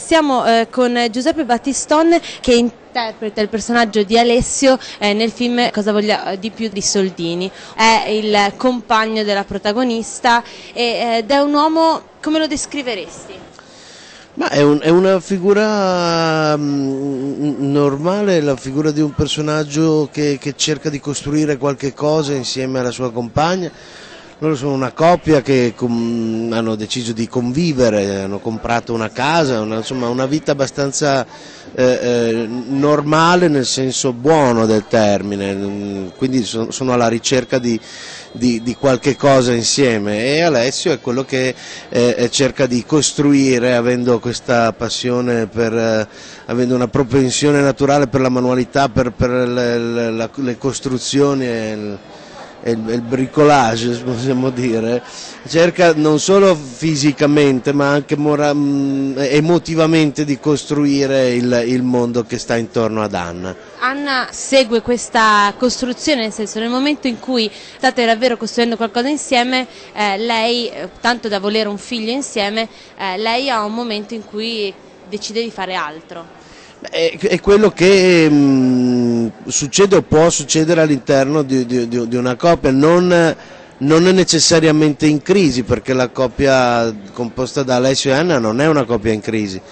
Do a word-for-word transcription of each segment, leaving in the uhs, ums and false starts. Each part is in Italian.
Siamo eh, con Giuseppe Battistone che interpreta il personaggio di Alessio eh, nel film Cosa voglio di più di Soldini. È il compagno della protagonista e, ed è un uomo, come lo descriveresti? Ma è, un, è una figura um, normale, la figura di un personaggio che, che cerca di costruire qualche cosa insieme alla sua compagna. Loro sono una coppia che com, hanno deciso di convivere, hanno comprato una casa, una, insomma una vita abbastanza eh, eh, normale nel senso buono del termine, quindi sono, sono alla ricerca di, di, di qualche cosa insieme, e Alessio è quello che eh, cerca di costruire, avendo questa passione, per, eh, avendo una propensione naturale per la manualità, per, per le, le, le, le costruzioni e il, e il bricolage, possiamo dire, cerca non solo fisicamente ma anche mora, emotivamente di costruire il, il mondo che sta intorno ad Anna. Anna segue questa costruzione, nel senso, nel momento in cui state davvero costruendo qualcosa insieme, eh, lei, tanto da volere un figlio insieme, eh, lei ha un momento in cui decide di fare altro. È, è quello che mh, succede o può succedere all'interno di, di, di una coppia, non, non è necessariamente in crisi, perché la coppia composta da Alessio e Anna non è una coppia in crisi,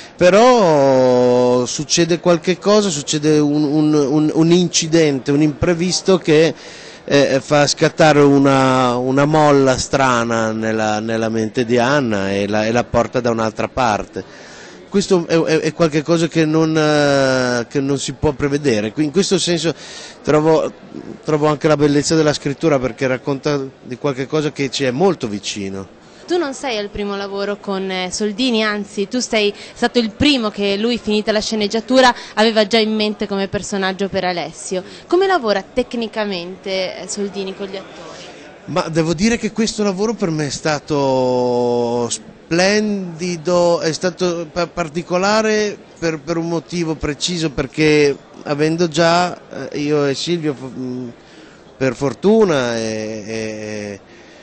però succede qualche cosa, succede un, un, un, un incidente, un imprevisto che eh, fa scattare una, una molla strana nella, nella mente di Anna e la, e la porta da un'altra parte. Questo è, è, è qualcosa che non, uh, che non si può prevedere, quindi in questo senso trovo, trovo anche la bellezza della scrittura, perché racconta di qualche cosa che ci è molto vicino. Tu non sei al primo lavoro con Soldini, anzi tu sei stato il primo che lui, finita la sceneggiatura, aveva già in mente come personaggio per Alessio. Come lavora tecnicamente Soldini con gli attori? Ma devo dire che questo lavoro per me è stato splendido, è stato particolare per, per un motivo preciso, perché avendo già eh, io e Silvio per fortuna e, e,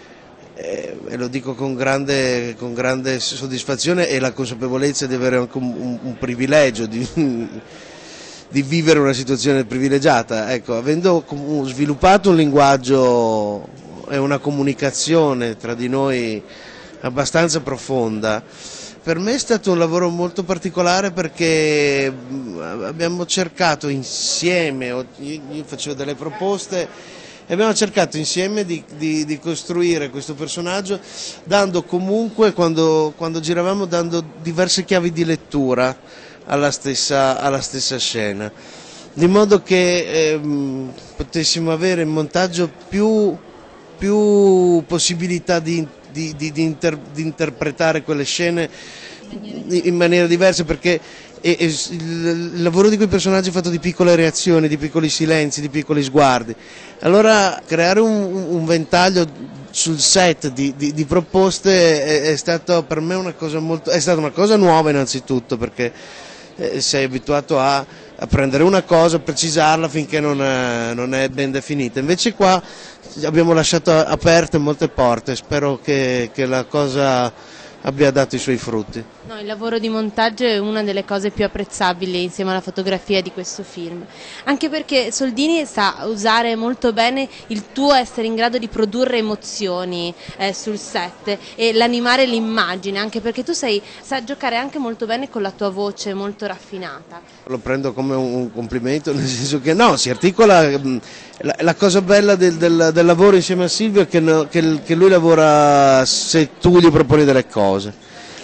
e, e lo dico con grande, con grande soddisfazione e la consapevolezza di avere anche un, un, un privilegio di, di vivere una situazione privilegiata, ecco, avendo sviluppato un linguaggio e una comunicazione tra di noi abbastanza profonda, per me è stato un lavoro molto particolare, perché abbiamo cercato insieme, io facevo delle proposte e abbiamo cercato insieme di, di, di costruire questo personaggio, dando comunque, quando, quando giravamo, dando diverse chiavi di lettura alla stessa, alla stessa scena, di modo che ehm, potessimo avere in montaggio più più possibilità di, di, di, di, inter, di interpretare quelle scene in maniera diversa, perché è, è, il lavoro di quei personaggi è fatto di piccole reazioni, di piccoli silenzi, di piccoli sguardi. Allora creare un, un ventaglio sul set di, di, di proposte è, è stato per me una cosa molto, è stata una cosa nuova innanzitutto, perché eh, sei abituato a, a prendere una cosa, precisarla finché non è, non è ben definita. Invece qua abbiamo lasciato aperte molte porte, spero che, che la cosa abbia dato i suoi frutti. No, il lavoro di montaggio è una delle cose più apprezzabili insieme alla fotografia di questo film, anche perché Soldini sa usare molto bene il tuo essere in grado di produrre emozioni eh, sul set e l'animare l'immagine, anche perché tu sei, sa giocare anche molto bene con la tua voce molto raffinata. Lo prendo come un complimento, nel senso che no, si articola. La, la cosa bella del, del, del lavoro insieme a Silvio è che, no, che, che lui lavora se tu gli proponi delle cose.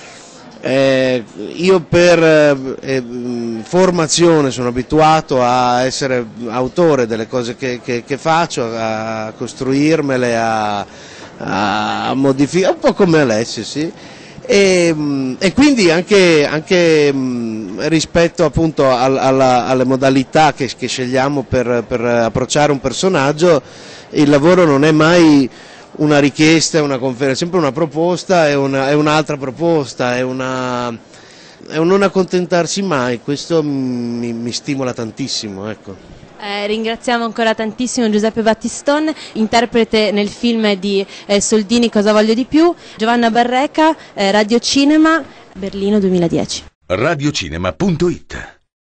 Eh, io per eh, formazione sono abituato a essere autore delle cose che, che, che faccio, a costruirmele, a, a modificare, un po' come Alessio, sì. E, e quindi anche, anche rispetto appunto alla, alle modalità che, che scegliamo per, per approcciare un personaggio, il lavoro non è mai una richiesta, una conferenza, è sempre una proposta e una, un'altra proposta, è, una, è un non accontentarsi mai, questo mi, mi stimola tantissimo, ecco. Eh, ringraziamo ancora tantissimo Giuseppe Battistone, interprete nel film di eh, Soldini Cosa voglio di più, Giovanna Barreca, eh, Radio Cinema, Berlino duemiladieci. radiocinema punto it